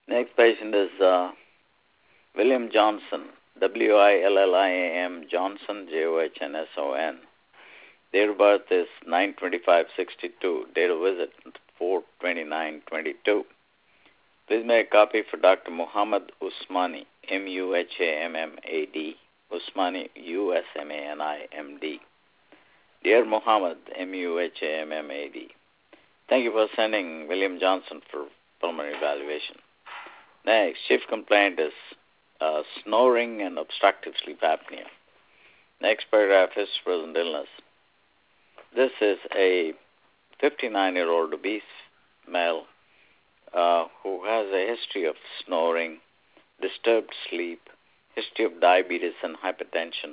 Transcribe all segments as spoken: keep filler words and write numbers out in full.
Next patient is uh, William Johnson, W I L L I A M Johnson, J O H N S O N. Date of birth is nine twenty-five sixty-two. Date of visit four twenty-nine twenty-two. Please make a copy for Doctor Muhammad Usmani, M U H A M M A D, Usmani, U S M A N I M D. Dear Muhammad, M U H A M M A D, thank you for sending William Johnson for pulmonary evaluation. Next, chief complaint is uh, snoring and obstructive sleep apnea. Next paragraph is present illness. This is a fifty-nine-year-old obese male uh, who has a history of snoring, disturbed sleep, history of diabetes and hypertension.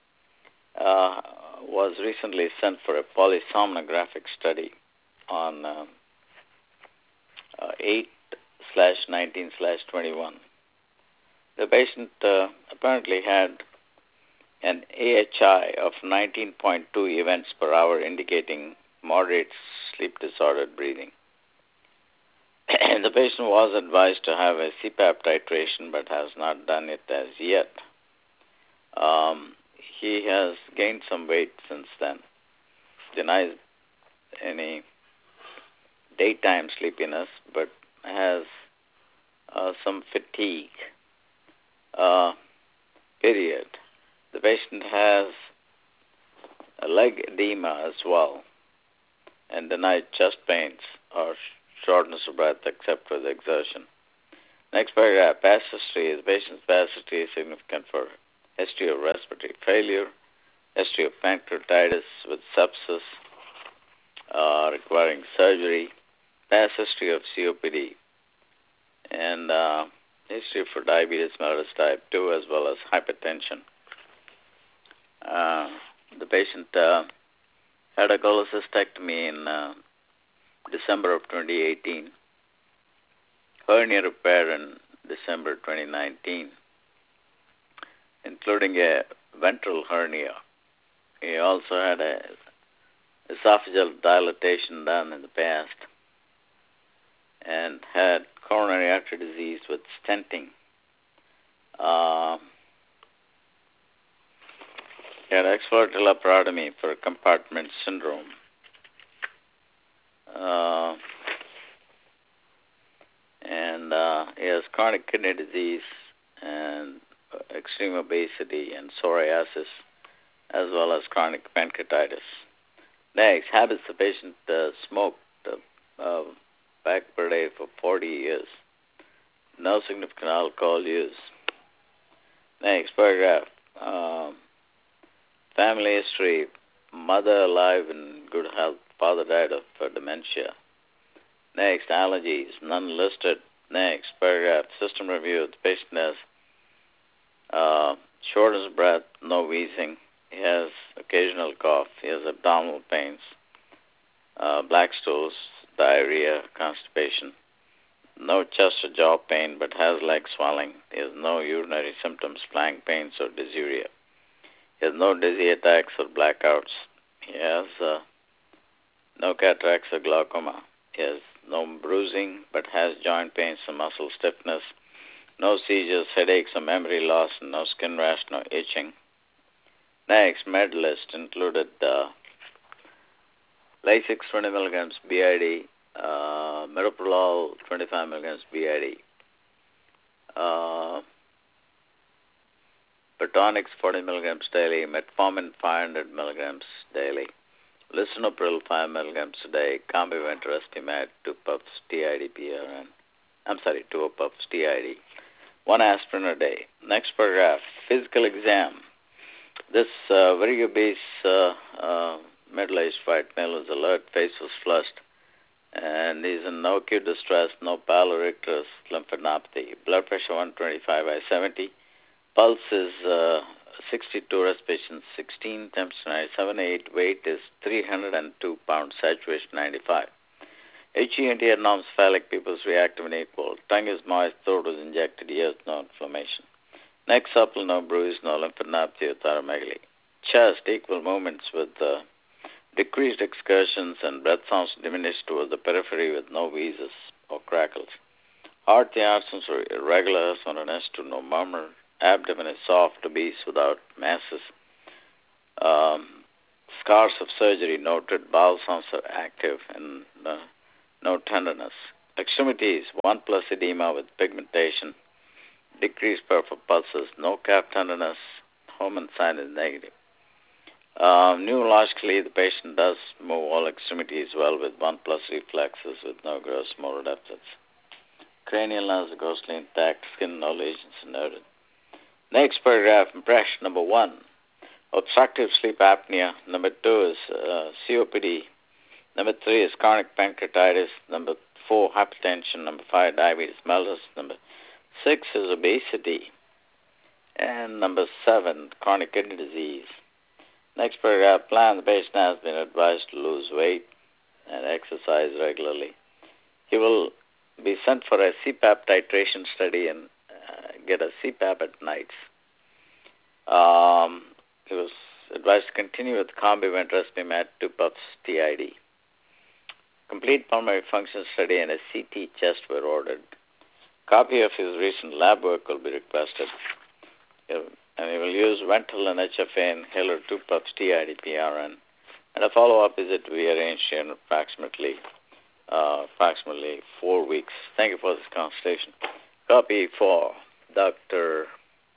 Uh, was recently sent for a polysomnographic study on uh, uh, eight slash nineteen slash twenty-one. The patient uh, apparently had an A H I of nineteen point two events per hour, indicating moderate sleep disordered breathing. The patient was advised to have a C PAP titration but has not done it as yet. Um, he has gained some weight since then, denies any daytime sleepiness, but has uh, some fatigue. Uh, period. The patient has a leg edema as well and denied chest pains or shortness of breath except for the exertion. Next paragraph, past history. The patient's past history is significant for history of respiratory failure, history of pancreatitis with sepsis uh, requiring surgery, past history of C O P D, and uh, history for diabetes mellitus type two as well as hypertension. Uh, the patient uh, had a cholecystectomy in uh, December of twenty eighteen, hernia repair in December twenty nineteen, including a ventral hernia. He also had a esophageal dilatation done in the past and had coronary artery disease with stenting. Uh, he had exploratory laparotomy for compartment syndrome. Uh, and uh, he has chronic kidney disease and extreme obesity and psoriasis, as well as chronic pancreatitis. Next, habits. The patient uh, smoked uh, uh, back per day for forty years. No significant alcohol use. Next paragraph. Um, family history. Mother alive and good health. Father died of uh, dementia. Next, allergies. None listed. Next paragraph. System review. The patient has uh, shortness of breath, no wheezing. He has occasional cough. He has abdominal pains, uh, black stools, diarrhea, constipation. No chest or jaw pain, but has leg swelling. He has no urinary symptoms, flank pains, or dysuria. He has no dizzy attacks or blackouts. He has uh, no cataracts or glaucoma. He has no bruising, but has joint pains and muscle stiffness. No seizures, headaches, or memory loss, and no skin rash, no itching. Next, med list included uh, Lasix twenty milligrams B I D, uh, Metoprolol twenty-five milligrams B I D, uh, Pertonix forty milligrams daily, Metformin five hundred milligrams daily, Lisinopril five milligrams a day, Combivent Respimat two puffs T I D P R N. I'm sorry, two puffs T I D. One aspirin a day. Next paragraph, physical exam. This uh, very obese uh, uh, middle-aged white male was alert, face was flushed, and he's in no acute distress, no pallor, icterus, lymphadenopathy. Blood pressure one twenty-five by seventy. Pulse is uh, sixty-two, respiration sixteen, temperature ninety-seven point eight, weight is three hundred two pounds, saturation ninety-five. H E N T anormophallic, pupils reactive and equal. Tongue is moist, throat was injected, ears no inflammation. Neck supple, no bruise, no lymphadenopathy or thyromegaly. Chest, equal movements with uh, decreased excursions and breath sounds diminished toward the periphery with no wheezes or crackles. Heart, the absence of irregular soreness to no murmur. Abdomen is soft, obese, without masses. Um, scars of surgery noted. Bowel sounds are active and uh, no tenderness. Extremities, one plus edema with pigmentation. Decreased peripheral pulses. No calf tenderness. Hormone sign is negative. Um, neurologically, the patient does move all extremities well with one plus reflexes with no gross motor deficits. Cranial nerves are ghostly intact, skin no lesions noted. Next paragraph, impression number one, obstructive sleep apnea. Number two is uh, C O P D. Number three is chronic pancreatitis. Number four, hypertension. Number five, diabetes mellitus. Number six is obesity. And number seven, chronic kidney disease. Next paragraph, plan. The patient has been advised to lose weight and exercise regularly. He will be sent for a C PAP titration study and uh, get a C PAP at nights. Um, he was advised to continue with Combivent, Respimat, two puffs T I D. Complete pulmonary function study and a C T chest were ordered. Copy of his recent lab work will be requested. And he will use Ventolin, H F A, inhaler, two puffs T I D, P R N. And a follow-up visit to be arranged in approximately Uh, approximately four weeks. Thank you for this consultation. Copy for Doctor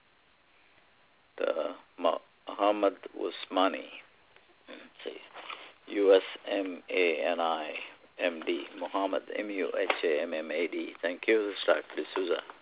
Muhammad Usmani. Let's see. U S M A N I M D. Muhammad, M U H A M M A D. Thank you. This is Doctor D'Souza.